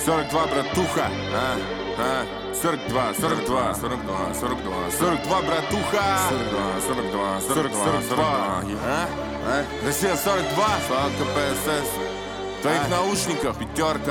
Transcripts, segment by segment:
42, братуха. 42, 42, 42, 42, 42, братуха. 42, 42, 42. Россия 42. Фалка ПСС. В твоих наушниках пятерка.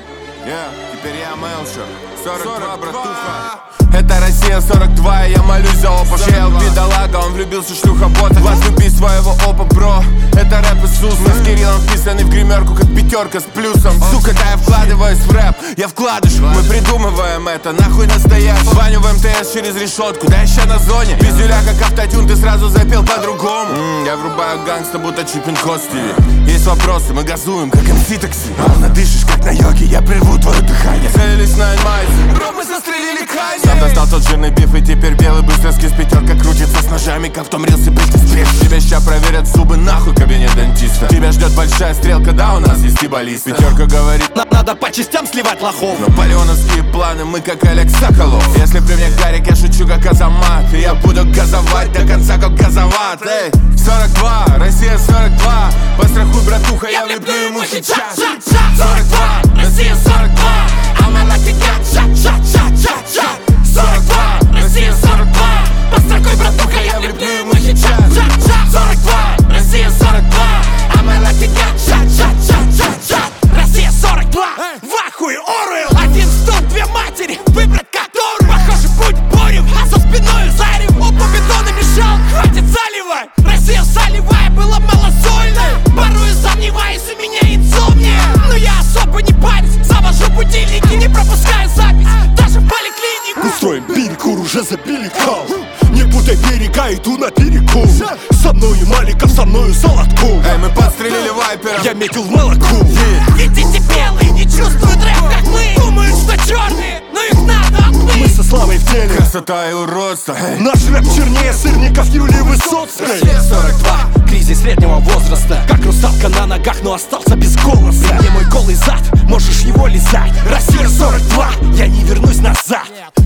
Теперь я Мелшер. 42, братуха. Это Россия 42, и я молюсь за опа. Чел, бедолага, он влюбился, шлюха-бота. Возлюби своего опа, бро. Это рэп Иисус. Мы с Кириллом вписаны в гримерку, как пятерка с плюсом. Сука, да я вкладываюсь в рэп, я вкладыш. Мы придумываем это, нахуй настоящий. Звоню в МТС через решетку, да еще на зоне. Пиздюля, как автотюн, ты сразу запел по-другому. Я врубаю гангста, будто чипин-код Стиви. Есть вопросы, мы газуем, как МС такси. Ровно дышишь, как на йоге, я прерву твое дыхание. Целились на Энмайзе, бро, мы застрелили Канье. Сам достал тот жирный биф, и теперь белый быстро скис. Пятерка крутится с ножами, как в том рилсе Бритни Спирс. Тебя ща проверят зубы, нахуй кабинет дантиста. Тебя ждет большая стрелка, да, у нас есть и баллиста. Пятерка говорит, надо по частям сливать лохов. наполеоновские планы, мы как Олег Соколов. Если при мне Гарик, я шучу как Азамат. И я буду газовать до конца, как газоват. Эй, 42, Россия 42. Пострахуй, братуха, я влеплю ему сейчас. 42, Россия 42. I'ma like a gun, shot. 42, Россия 42. Пострахуй, братуха, я влеплю ему сейчас. 42, Россия 42. I'ma like a gun, shot. Россия 42. В ахуе Оруэлл. Один стол, две матери, выбрать которую. Похоже, путь бурю, а за спиной зарев. Опа, бетона мешал, хватит заливать. Россия солевая была малосольная. Порой сомневаюсь, у меня инсомния. Но я особо не парюсь, завожу будильники, не пропускаю запись, даже в поликлинику. Устроим перекур, уже забили кал. Не путай берега, иду на перекур. Со мною Маликов, со мною Солодков. Эй, мы подстрелили вайпера. Я метил в молоко. Ведь эти белые не чувствуют рэп, как мы. Думают, что черные, но их надо отмыть. Мы со Славой в деле. Красота и уродство. Эй. Наш рэп чернее сырников Юлии Высоцкой. 42, кризис среднего возраста. Как русалка на ногах, но остался без голоса. Мне мой голый зад, можешь его лизать. Россия 42, я не вернусь назад.